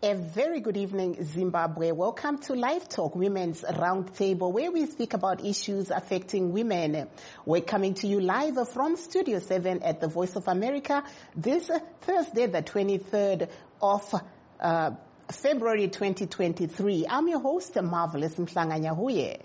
A very good evening, Zimbabwe. Welcome to Live Talk, Women's Roundtable, where we speak about issues affecting women. We're coming to you live from Studio 7 at the Voice of America this Thursday, the 23rd of February 2023. I'm your host, Marvelous Mhlanganyahuye.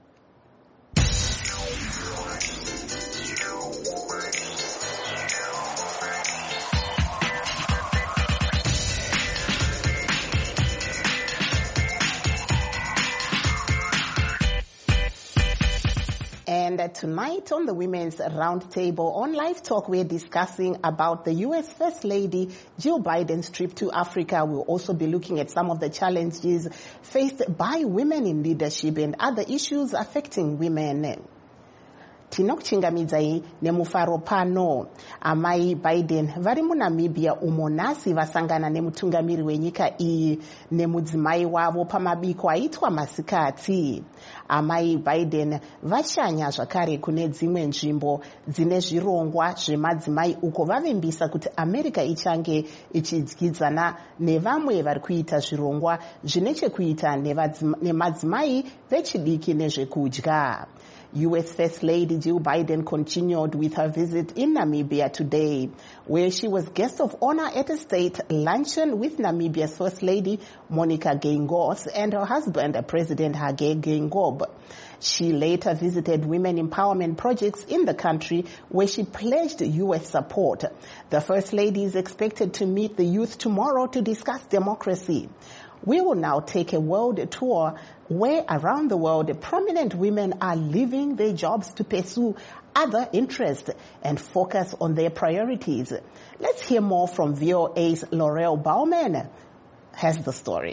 And tonight on the Women's Roundtable on Live Talk, we're discussing about the U.S. First Lady Jill Biden's trip to Africa. We'll also be looking at some of the challenges faced by women in leadership and other issues affecting women. Tinokuchingamidzai nemufaro pano. Amai Biden vari muNamibia umo nhasi vasangana nemutungamiri wenyika iyi nemudzimai wavo pamabiko aitwa masikati. Amai Biden vashanya zvakare kune dzimwe nzvimbo dzine zvirongwa zvemadzimai uko vavimbisa kuti America ichange ichidyidzana nevamwe vari kuita zvirongwa zvine chekuita nemadzimai vechidiki nezvekudya. U.S. First Lady Jill Biden continued with her visit in Namibia today, where she was guest of honor at a state luncheon with Namibia's First Lady Monica Geingob and her husband, President Hage Geingob. She later visited women empowerment projects in the country where she pledged U.S. support. The First Lady is expected to meet the youth tomorrow to discuss democracy. We will now take a world tour where around the world prominent women are leaving their jobs to pursue other interests and focus on their priorities. Let's hear more from VOA's Laurel Bauman has the story.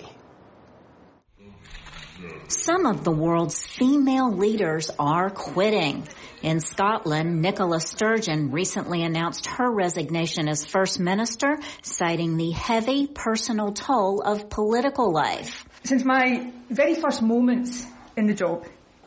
Some of the world's female leaders are quitting. In Scotland, Nicola Sturgeon recently announced her resignation as First Minister, citing the heavy personal toll of political life. Since my very first moments in the job,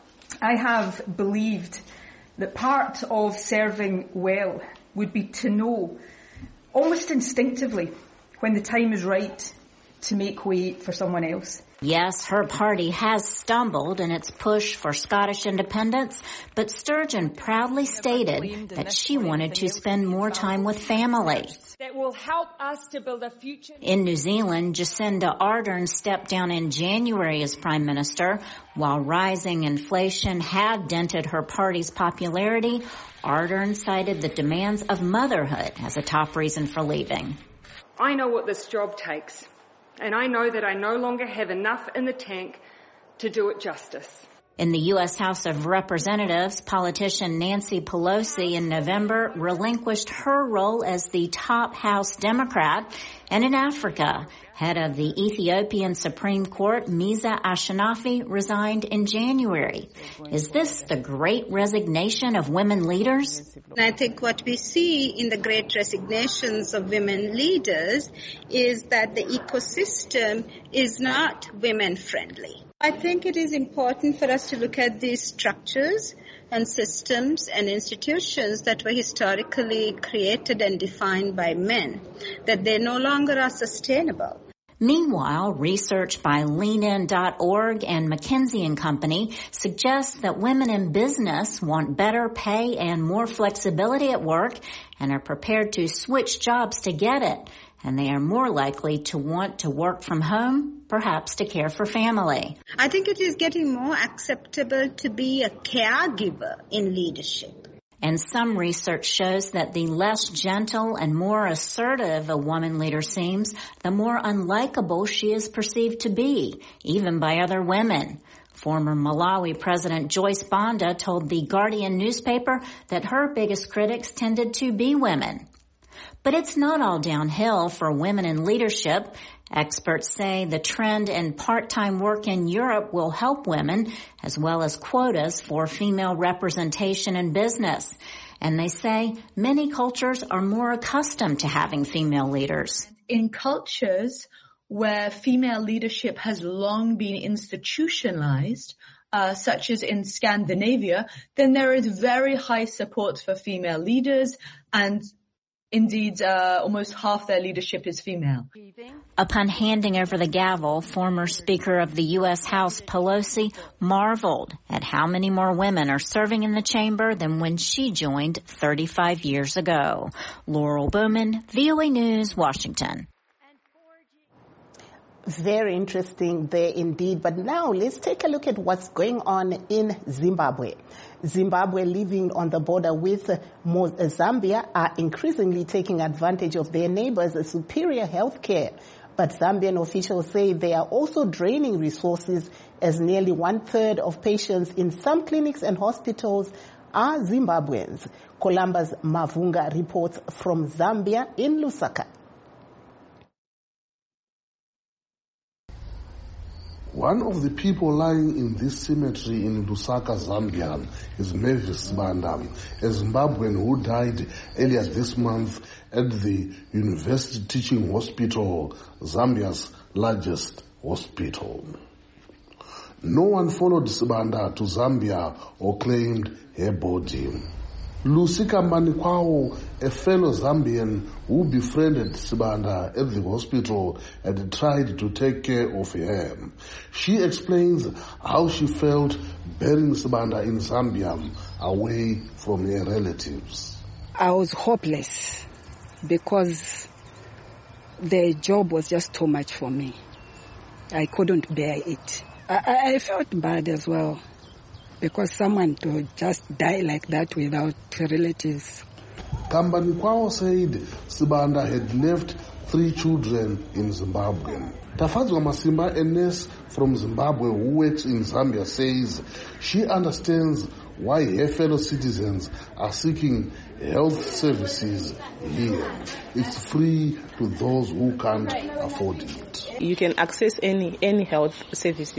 I have believed that part of serving well would be to know, almost instinctively, when the time is right to make way for someone else. Yes, her party has stumbled in its push for Scottish independence, but Sturgeon proudly stated that she wanted to spend more time with family. That will help us to build a future. In New Zealand, Jacinda Ardern stepped down in January as Prime Minister. While rising inflation had dented her party's popularity, Ardern cited the demands of motherhood as a top reason for leaving. I know what this job takes. And I know that I no longer have enough in the tank to do it justice. In the U.S. House of Representatives, politician Nancy Pelosi in November relinquished her role as the top House Democrat. And in Africa, head of the Ethiopian Supreme Court, Misa Ashanafi, resigned in January. Is this the great resignation of women leaders? I think what we see in the great resignations of women leaders is that the ecosystem is not women-friendly. I think it is important for us to look at these structures and systems and institutions that were historically created and defined by men, that they no longer are sustainable. Meanwhile, research by LeanIn.org and McKinsey & Company suggests that women in business want better pay and more flexibility at work and are prepared to switch jobs to get it. And they are more likely to want to work from home, perhaps to care for family. I think it is getting more acceptable to be a caregiver in leadership. And some research shows that the less gentle and more assertive a woman leader seems, the more unlikable she is perceived to be, even by other women. Former Malawi President Joyce Banda told the Guardian newspaper that her biggest critics tended to be women. But it's not all downhill for women in leadership. Experts say the trend in part-time work in Europe will help women, as well as quotas for female representation in business. And they say many cultures are more accustomed to having female leaders. In cultures where female leadership has long been institutionalized, such as in Scandinavia, then there is very high support for female leaders, and Indeed, almost half their leadership is female. Upon handing over the gavel, former Speaker of the U.S. House Pelosi marveled at how many more women are serving in the chamber than when she joined 35 years ago. Laurel Bowman, VOA News, Washington. Very interesting there indeed. But now let's take a look at what's going on in Zimbabwe. Zimbabwe, living on the border with Zambia, are increasingly taking advantage of their neighbors' superior health care. But Zambian officials say they are also draining resources, as nearly 1/3 of patients in some clinics and hospitals are Zimbabweans. Columbus Mavunga reports from Zambia in Lusaka. One of the people lying in this cemetery in Lusaka, Zambia, is Mavis Banda, a Zimbabwean who died earlier this month at the University Teaching Hospital, Zambia's largest hospital. No one followed Sibanda to Zambia or claimed her body. Lusika Manikwao, a fellow Zambian who befriended Sibanda at the hospital, had tried to take care of her. She explains how she felt burying Sibanda in Zambia away from her relatives. I was hopeless because the job was just too much for me. I couldn't bear it. I felt bad as well, because someone to just die like that without relatives. Kambani Kwao said Sibanda had left 3 children in Zimbabwe. Tafadzwa Masimba, a nurse from Zimbabwe who works in Zambia, says she understands why her fellow citizens are seeking health services here. It's free to those who can't afford it. You can access any health service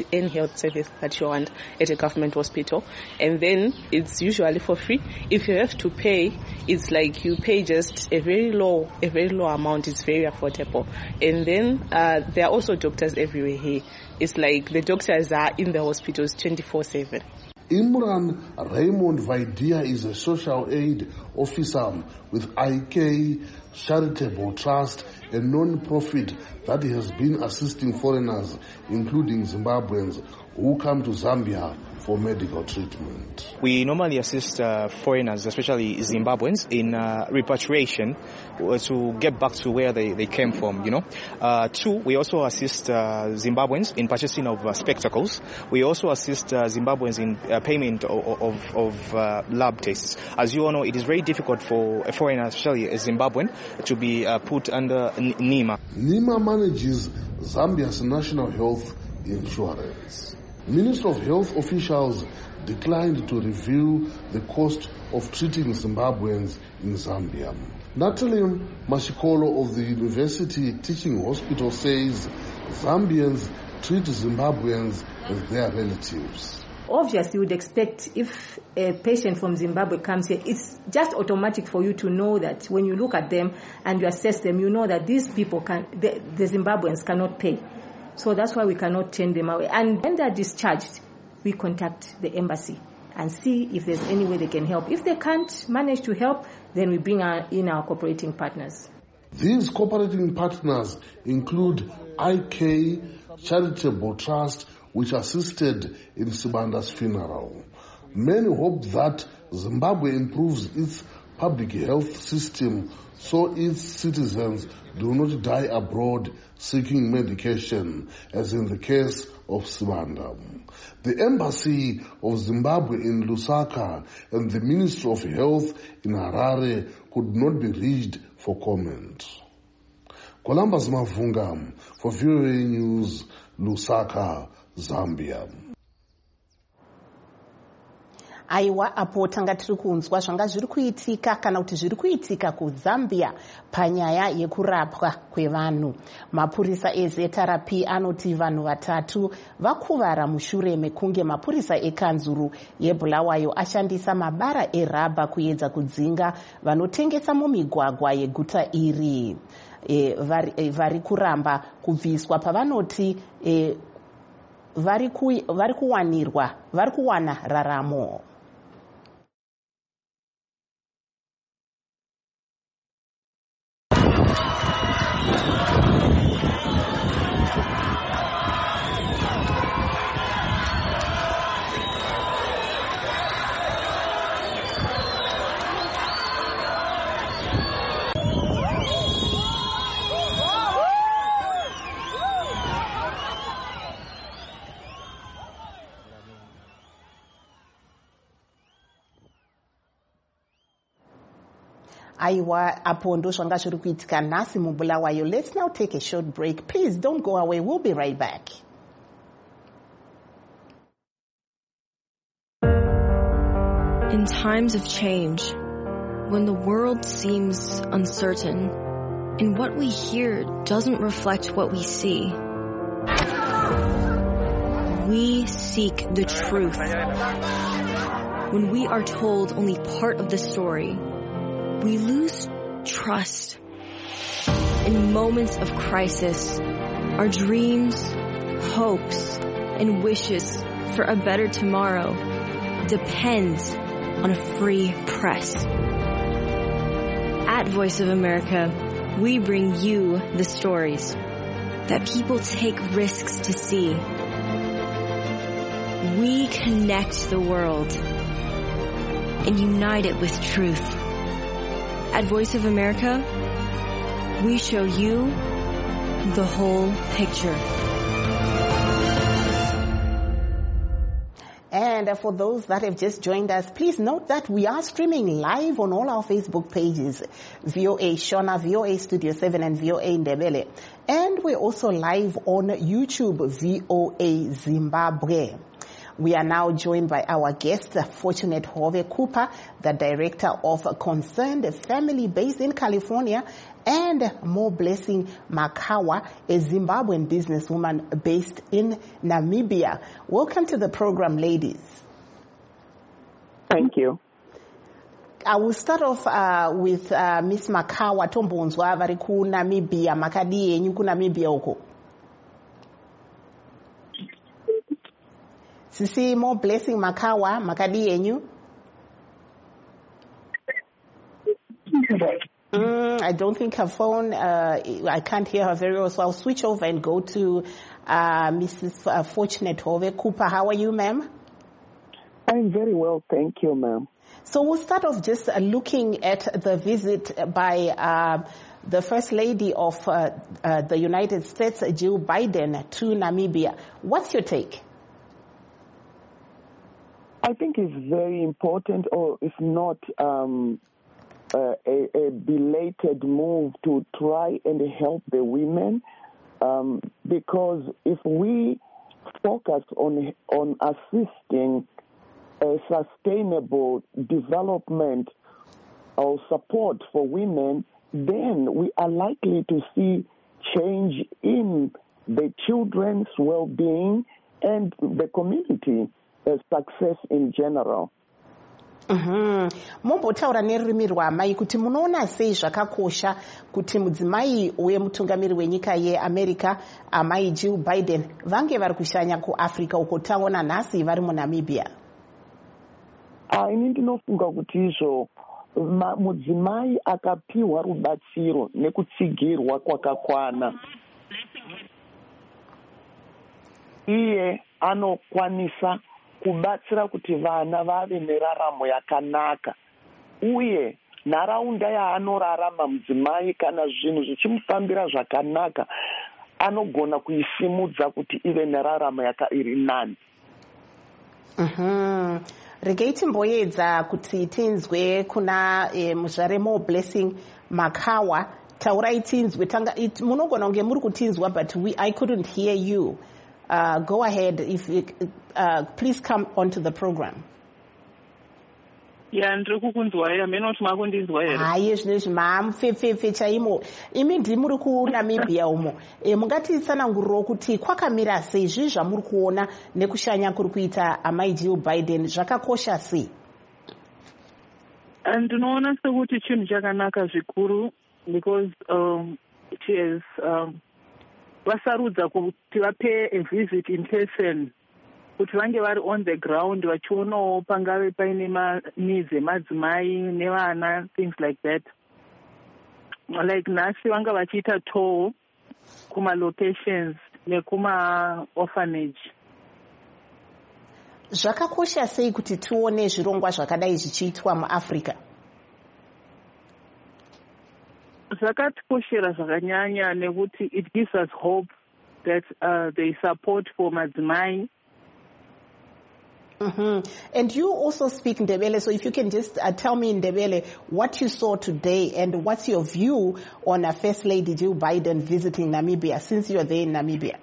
that you want at a government hospital, and then it's usually for free. If you have to pay, it's like you pay just a very low amount. It's very affordable. And then there are also doctors everywhere here. It's like the doctors are in the hospitals 24/7. Imran Raymond Vaidia is a social aid officer with IK Charitable Trust, a non-profit that has been assisting foreigners, including Zimbabweans, who come to Zambia for medical treatment. We normally assist foreigners, especially Zimbabweans, in repatriation to get back to where they came from, 2, we also assist Zimbabweans in purchasing of spectacles. We also assist Zimbabweans in payment of lab tests. As you all know, it is very difficult for a foreigner, especially a Zimbabwean, to be put under NEMA. NEMA manages Zambia's national health insurance. Minister of Health officials declined to reveal the cost of treating Zimbabweans in Zambia. Natalie Mashikolo of the University Teaching Hospital says Zambians treat Zimbabweans as their relatives. Obviously, you would expect if a patient from Zimbabwe comes here, it's just automatic for you to know that when you look at them and you assess them, you know that these people the Zimbabweans cannot pay. So that's why we cannot turn them away. And when they're discharged, we contact the embassy and see if there's any way they can help. If they can't manage to help, then we bring in our cooperating partners. These cooperating partners include IK Charitable Trust, which assisted in Sibanda's funeral. Many hope that Zimbabwe improves its public health system so its citizens do not die abroad seeking medication, as in the case of Sibanda. The Embassy of Zimbabwe in Lusaka and the Ministry of Health in Harare could not be reached for comment. Columbus Mavunga for VOA News, Lusaka, Zambia. Aiwa, apo tanga tiri kunzwa zvanga zviri kuitika kana kuti zviri kuitika kuZambia panyaya yekurapwa kwevanhu. Mapurisa eZRP anoti vanhu 3 vakuvara mushure mekunge mapurisa ekanzuru yeBulawayo ashandisa mabara erabha kuedza kudzinga vanotengesa mumigwagwa yeguta iri. Vari kuramba kubviswa pavanoti vari kuwana raramo. aiwa apo ndo zvanga zviri kuitika nhasi mubulawayo. Let's now take a short break. Please don't go away. We'll be right back. In times of change, when the world seems uncertain and what we hear doesn't reflect what we see, we seek the truth. When we are told only part of the story, we lose trust. In moments of crisis, our dreams, hopes, and wishes for a better tomorrow depends on a free press. At Voice of America, we bring you the stories that people take risks to see. We connect the world and unite it with truth. At Voice of America, we show you the whole picture. And for those that have just joined us, please note that we are streaming live on all our Facebook pages, VOA Shona, VOA Studio 7, and VOA Ndebele. And we're also live on YouTube, VOA Zimbabwe. We are now joined by our guest, Fortunate Hove Cooper, the director of Concerned Family based in California, and More Blessing Makawa, a Zimbabwean businesswoman based in Namibia. Welcome to the program, ladies. Thank you. I will start off with Miss Makawa. Tombonzwa vari ku Namibia, makadi yenyu ku Namibia uko. Sisi More Blessing Makawa, makadi yenyu. I don't think her phone, I can't hear her very well, so I'll switch over and go to Mrs. Fortunate Hove Cooper. How are you, ma'am? I'm very well, thank you, ma'am. So we'll start off just looking at the visit by the First Lady of the United States, Jill Biden, to Namibia. What's your take? I think it's very important, or if not a belated move to try and help the women, because if we focus on assisting a sustainable development or support for women, then we are likely to see change in the children's well-being and the community success in general. Mombotaura nerurimi rwamai kuti munoona sei zvakakosha kuti mudzimai wemutungamiri wenyika yeAmerica amai Jill Biden vange vari kushanya kuAfrica uko taona nhasi vari muNamibia. Ini ndinofunga kuti izvo mudzimai akapiwa rubatsiro nekutsigirwa kwakakwana, iye anokwanisa kubatsira kuti vana vave neraramo yakanaka, uye nharaunda yaanorarama mudzimai kana zvinhu zvichimufambira zvakanaka anogona kuisimudza kuti ive neraramo iri nani. Regei timboedza kuti tinzwe kuna muzvare More Blessing Makawa. Taurai tinzwe, munogona kunge muri kutinzwa, but I couldn't hear you. Go ahead, if you, please come onto the program. Ndiri kukunzwa here, meno kuti makundinzwa here. Hayi zvinezvi mamupfepfepfe chaimo. Imi ndimuri kuNamibia umo. Mungatitsanangurirawo kuti kwakamira sei zvii zvamuri kuona nekushanya kuri kuita amai Jill Biden zvakakosha sei? Ndinoona sekuti chinhu chakanaka zvikuru, because she has vasarudza kuti vape a visit in person, kuti vange vari on the ground vachionawo pangave paine needs emadzimai nevana, things like that. Like nhasi vanga vachiita tour kuma locations nekuma orphanage. Zvakakosha sei kuti tione zvirongwa zvakadai zvichiitwa muAfrica? Zvakatikoshera zvakanyanya nekuti it gives us hope that there is support for madzimai And you also speak Ndebele, so if you can just tell me in Ndebele what you saw today and what's your view on First Lady Joe Biden visiting Namibia, since you're there in Namibia.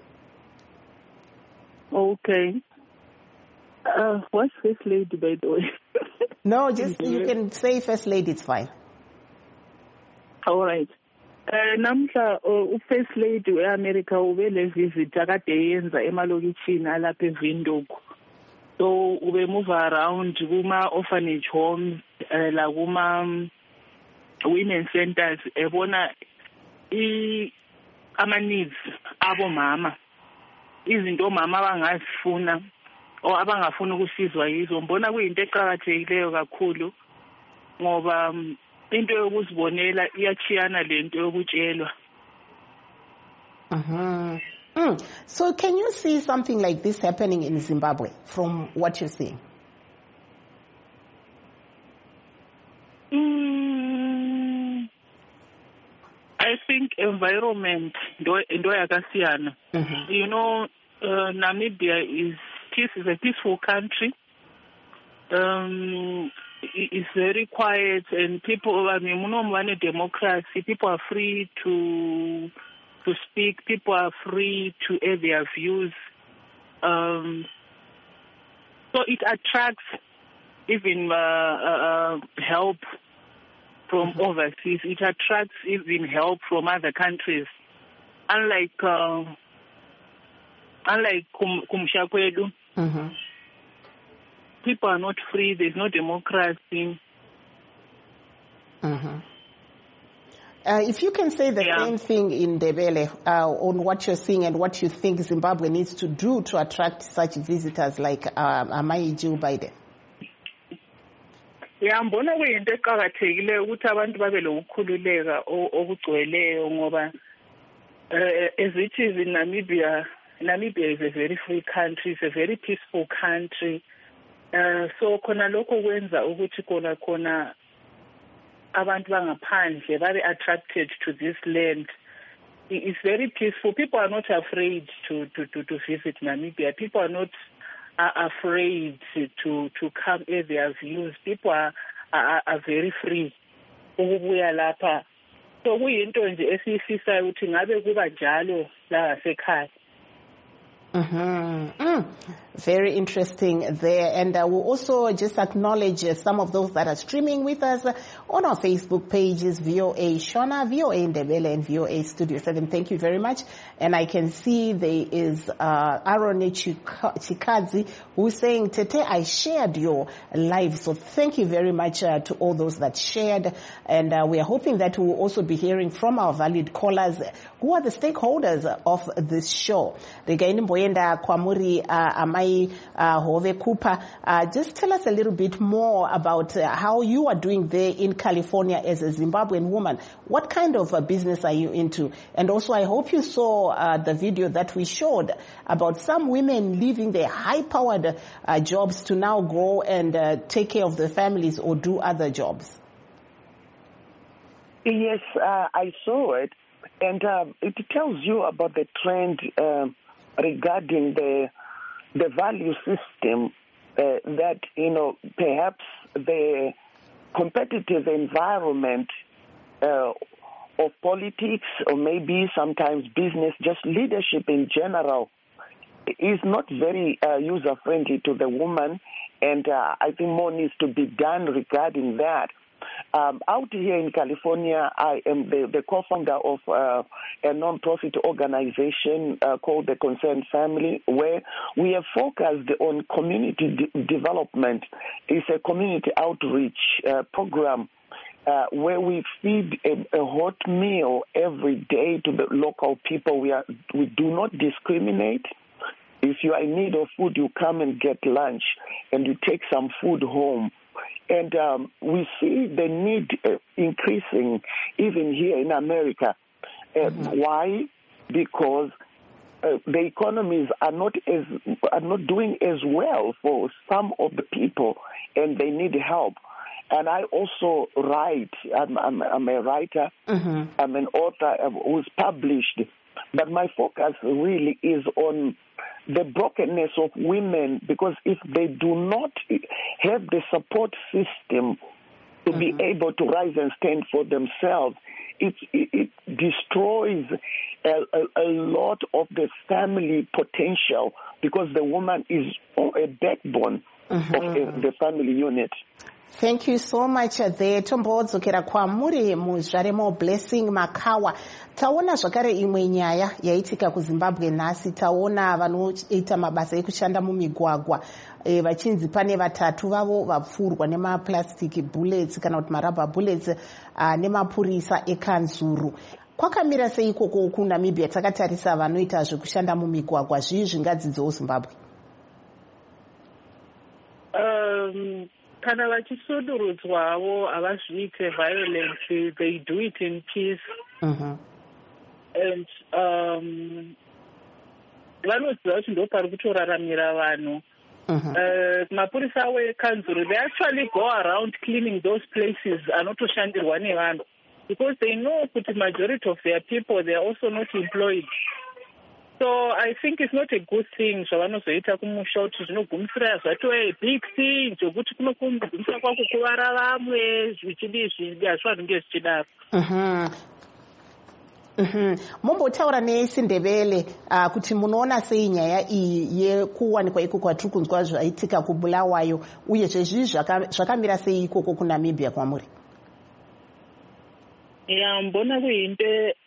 Okay. What's First Lady, by the way? No, just you can say First Lady, it's fine. All right. Namhla First Lady eAmerica ubele visit akade yenza emalokitshini alapha eVindhoek. So we move around kuma orphanage homes, la kuma women centers, ebona ama needs abo mama. Izinto mama abangazifuna o abangafuna ukusizwa yizo. Mbona kuyinto eqhakathekileyo kakhulu ngoba into yokuzibonela iyachiyana lento yokutshelwa. So can you see something like this happening in Zimbabwe from what you're seeing? I think environment ndo yakasiyana. You know, Namibia is a peaceful country. It's very quiet and people, I mean, one democracy, people are free to speak, people are free to air their views. So it attracts even help from overseas. It attracts even help from other countries. Unlike Kumshakwedu, people are not free. There's no democracy. If you can say the same thing in Ndebele on what you're seeing and what you think Zimbabwe needs to do to attract such visitors like Amai Joe Biden. Mbona kuyinto eqhakathekileyo ukuthi abantu babe lokukhululeka okugcweleyo ngoba as it is in Namibia is a very free country, it's a very peaceful country. So khona lokho kwenza ukuthi khona abantu bangaphandle babe attracted to this land. It's very peaceful. People are not afraid to visit Namibia. People are not afraid to come air their views. People are very free ukubuya lapha. So kuyinto nje esiyifisayo ukuthi ngabe kuba njalo la ngasekhaya. Very interesting there. And we'll also just acknowledge some of those that are streaming with us on our Facebook pages, VOA Shona, VOA Ndebele, and VOA Studio 7. Thank you very much. And I can see there is Aaron Chikadzi who's saying, Tete, I shared your live. So thank you very much to all those that shared. And we are hoping that we will also be hearing from our valued callers who are the stakeholders of this show. Kwamuri Amai Hove Cooper, just tell us a little bit more about how you are doing there in California as a Zimbabwean woman. What kind of business are you into? And also I hope you saw the video that we showed about some women leaving their high-powered jobs to now go and take care of their families or do other jobs. Yes, I saw it. And it tells you about the trend regarding the value system that, you know, perhaps the competitive environment of politics or maybe sometimes business, just leadership in general, is not very user-friendly to the woman. And I think more needs to be done regarding that. Out here in California, I am the co-founder of a non-profit organization called the Concerned Family, where we have focused on community development. It's a community outreach program where we feed a hot meal every day to the local people. We do not discriminate. If you are in need of food, you come and get lunch, and you take some food home. And we see the need increasing even here in America. Why? Because the economies are not doing as well for some of the people, and they need help. And I also write. I'm a writer. I'm an author who's published. But my focus really is on the brokenness of women, because if they do not have the support system to be able to rise and stand for themselves, it destroys a lot of the family potential, because the woman is a backbone of the family unit. Thank you so much there. Tombodzokera kwamuri muzvare Blessing Makawa. Taona zvakare imwe nyaya yaitika kuZimbabwe nhasi. Taona vanoita mabasa ekushanda mumigwagwa vachinzi pane 3 vavo vapfurwa nemaplastic bullets kana kuti marubber bullets nemapurisa ekanzuru. Kwakamira sei ikoko kuNamibia? Takatarisa vanoita zvekushanda mumigwagwa, zvii zvingadzidzewo Zimbabwe? Kana vachisvodorodzawo havazviite violence, they do it in peace. And vanoziva kuti ndo pari kutoraramira vanhu. Mapurisa awo ekanzuru, they actually go around cleaning those places anotoshandirwa nevanhu, because they know that majority of their people, they are also not employed. So I think it's not a good thing zvavanozoita kumusha kuti zvinogumisira zvatove big thing zvokuti kunogumisira kwakukuvara vamwe zvichidizvi hazvinenge zvichidaro. Mumbotaura neSindebele kuti munoona sei nyaya iyi yekuwanikwa ikoko kwatiri kunzwa zvaitika kuBulawayo, uye zvezvi zvakamira sei ikoko kuNamibia kwamuri? Mbona kuyinto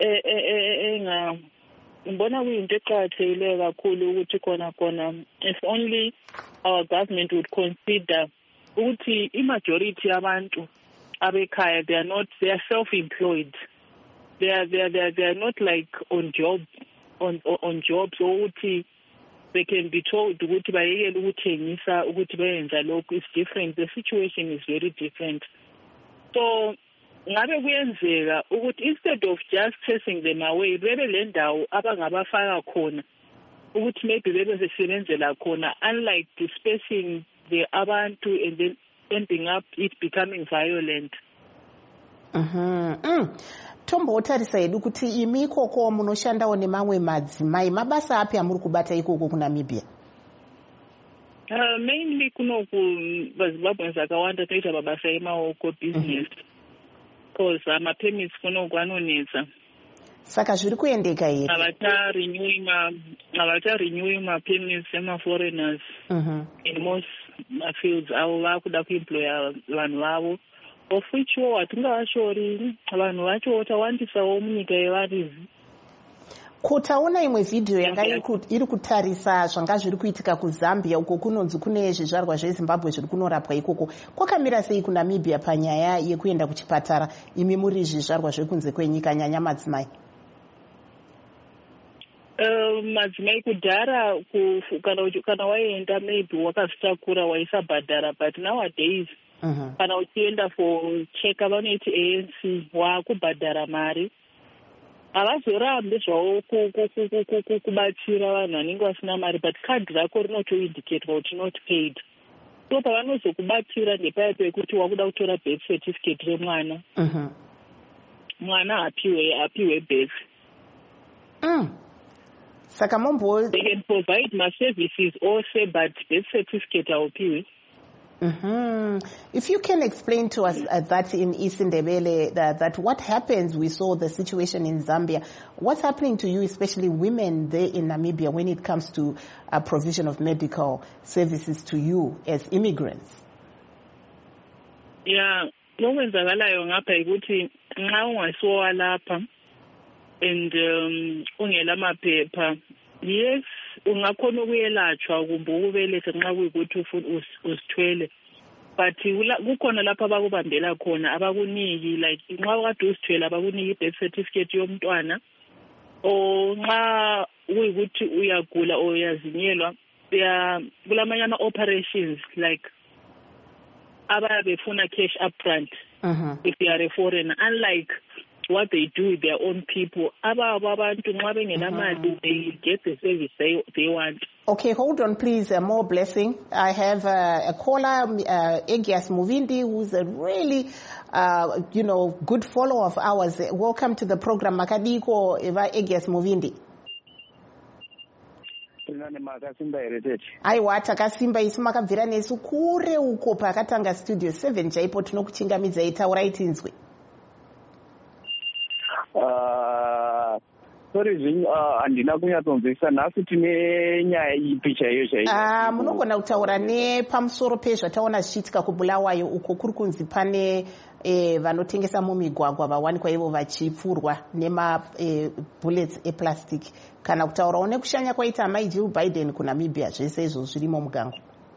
eqakathekile kakhulu ukuthi kona if only our government would consider ukuthi imajority yabantu abekhaya, they are self-employed. They are not like on jobs or ukuthi they can be told ukuthi bayekele ukuthengisa ukuthi bayenza lokho. Is different. The situation is very different. So ngabe kuyenzeka ukuthi instead of just chasing them away, bebe le ndawo abangabafaka khona ukuthi maybe bebe besebenzela khona, unlike dispersing the abantu and then ending up it becoming violent. Tombotarisa hedu kuti imi ikoko munoshandawo nemamwe madzimai, mabasa api amuri kubata ikoko kuNamibia? Mainly kunoku vaZimbabweans akawanda toita mabasa emaoko, business. Because permits kunoku anonetsa. Saka zviri kuendeka here? Havata renewing permits ema-foreigners in most fields avo vakuda kuemploya vanhu vavo, of which hatingavashori vanhu vacho tawandisawo munyika yevaRizi. Kutaona imwe vhidhiyo yanga iri kutarisa zvanga zviri kuitika kuZambia, uko kunonzi kune zvizvarwa zveZimbabwe zviri kunorapwa ikoko. Kwakamira sei kuNamibia panyaya yekuenda kuchipatara, imi muri zvizvarwa zvekunze kwenyika, nyanya madzimai? Madzimai kudhara kana waenda maybe wakazvitakura waisabhadhara, but nowadays kana uchienda for cheka vanoiti ANC wakubhadhara mari. Havazorambe zvavo kubatsira vanhu vanenge vasina mari, but kadhi rako rinotoindicatwa kuti not paid. So pavanozokubatsira ndepaya pekuti wakuda kutora birth certificate remwana, mwana apiwe birth. Saka they can provide my services also, but birth certificate haupiwe. If you can explain to us that in Isindebele, that what happens, we saw the situation in Zambia, what's happening to you, especially women there in Namibia, when it comes to provision of medical services to you as immigrants? Yeah, okwenzakalayo ngapha ukuthi nxa ungasiwa lapha and ungela maphepha, yes, ungakhona ukuyelatshwa kumbe ukubeletha nxa kuyikuthi ufuna usithwele, but kukhona lapha abakubambela khona abakuniki, like nxa kade usithwele abakuniki i-birth certificate yomntwana, or nxa kuyikuthi uyagula or uyazinyelwa, kulamanye ama-operations like abayabe befuna cash upfront if you are a foreigner, unlike what they do with their own people. They get the service they want. Okay, hold on please, more blessing. I have a caller, Egias Muvindi, who's a really, good follower of ours. Welcome to the program, Makadiko Eva Egias Muvindi. Ina Mangwane makasimba here tete. Aiwa takasimba isu makabvira nesu kure uko pakatanga studio 7 chaipo tinokuchingamidzai taurai tinzwe. Sorry zvino handina kunyatsonzwisisa nhasi tine nyaya ipi chaiyo chaiyo. Munogona kutaura nepamusoro pezvataona zvichiitika kuBulawayo uko kuri kunzi pane vanotengesa mumigwagwa vawanikwa ivo vachipfurwa bullets eplastic kana kutaurawo nekushanya kwaita amai Jill Biden kuNamibia zvese izvo zvirimo mugango.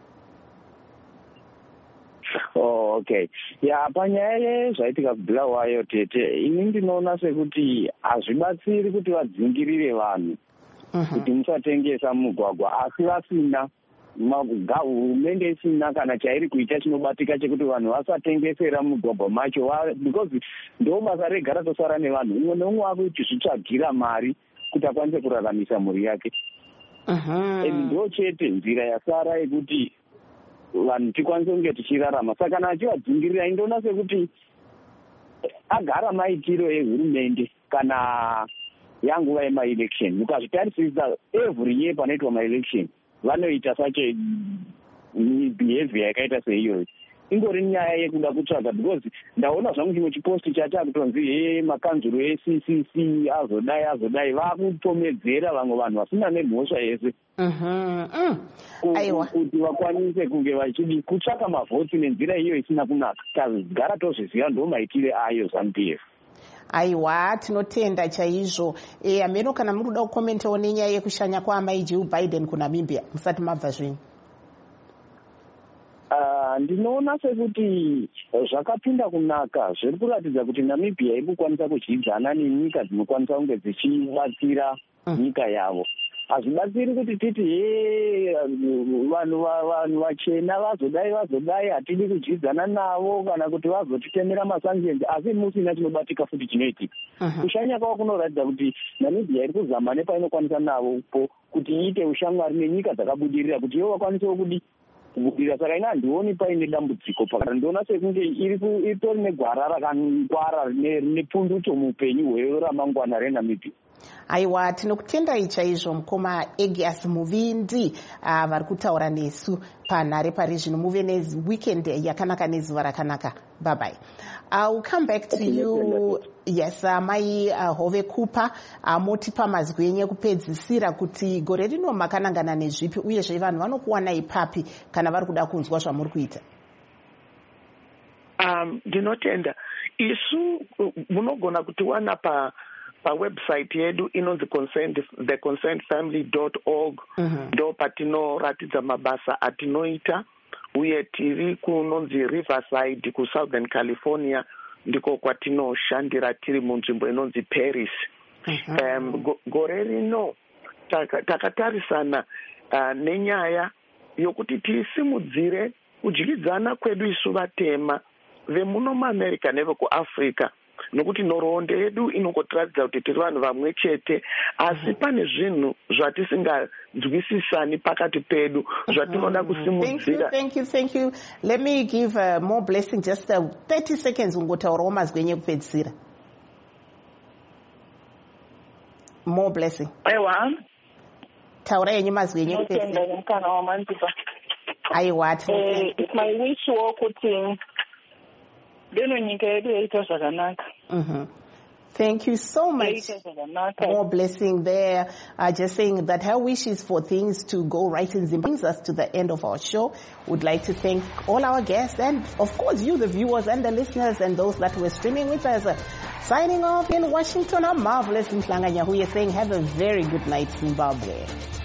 Okay. Ya panyaya yezvaitika kuBulawayo tete ini ndinoona sekuti hazvibatsiri kuti vadzingirire vanhu kuti musatengesa mugwagwa asi vasina hurumende isina kana chairi kuita chinobatika chekuti vanhu vasatengesera mugwagwa macho because ndo basa rega ratosara nevanhu umwe neumwe wakuti zvitsvagira mari kuti akwanise kuraramisa mhuri yake. Ndo chete nzira yasara yekuti vanhu tikwanise kunge tichirarama. Saka kana achivadzingirira indoona sekuti agara maitiro ehurumende kana yanguva yemaelection. Mukazvitarisisa every year panoitwa maelection vanoita sache behavior yakaita seiyoyo. Ingori nyaya yekuda kutsvaga because ndaona zvangu chimwe chiposti chatakutonzi makanzuro eCCC azodai vakutomedzera vamwe vanhu vasina nemhosva yese kuti vakwanise kunge vachidi kutsvaka mavhoti nenzira iyo isina kunaka. Tagara tozviziva ndo maitire ayo ZANU-PF. Aiwa tinotenda chaizvo. Ameno kana muri kuda kukomentawo nenyaya yekushanya kwaamai Jill Biden kuNamibia musati mabva zvenyu. Ndinoona sekuti zvakapinda kunaka zviri kuratidza kuti Namibia iri kukwanisa kudyidzana nenyika dzinokwanisa kunge dzichibatsira nyika yavo. Hazvibatsiri kuti titi vanhu vachena vazodai hatidi kudyidzana navo kana kuti vazotitemera masangenzi asi musina chinobatika futi chinoitika. Kushanya kwavo kunoratidza kuti Namibia iri kuzama nepainokwanisa navo kuti iite ushamwari nenyika dzakabudirira kuti ivo vakwanisewo kubudirira. Saka ina handioni paine dambudziko pakati. Ndoona sekunge iritori negwara rakangwara nepundutso muupenyu hweramangwana reNamibia. Aiwa tinokutendai chaizvo mukoma Egias Muvindi vari kutaura nesu panhare pari zvino. Muve neweekend yakanaka nezuva rakanaka. Bye bye. I'll come back to you. Yes, mai Hove Cooper motipa mazwi enyu ekupedzisira kuti gore rino makanangana nezvipi uyezve vanhu vanokuwanai papi kana vari kuda kunzwa zvamuri kuita. Ndinotenda isu munogona kutiwana pawebsite yedu inonzi theconcernedfamily.org ndo patinoratidza mabasa atinoita uye tiri kunonzi Riverside kuSouthern California ndiko kwatinoshandira tiri munzvimbo inonzi Paris. Gore rino takatarisana nenyaya yokuti tisimudzire kudyidzana kwedu isu vatema vemuno muAmerica nevekuAfrica nokuti nhoroondo yedu inongotiratidza kuti tiri vanhu vamwe chete asi pane zvinhu zvatisinganzwisisani pakati pedu zvatinoda kusimudzira. Thank you. Let me give more blessing just 30 seconds ungotaurawo mazwi enyu ekupedzisira. More blessing. Aiwa. Taura yenyu mazwi enyu ekupedzisira. Aiwa. It's my wish wokuti deno nyika yedu yaita zvakanaka. Thank you so much. More blessing there. Just saying that her wish is for things to go right in Zimbabwe. Brings us to the end of our show. Would like to thank all our guests and of course you, the viewers and the listeners and those that were streaming with us. Signing off in Washington, I'm Marvelous Mhlanga Nyahuye saying have a very good night, Zimbabwe.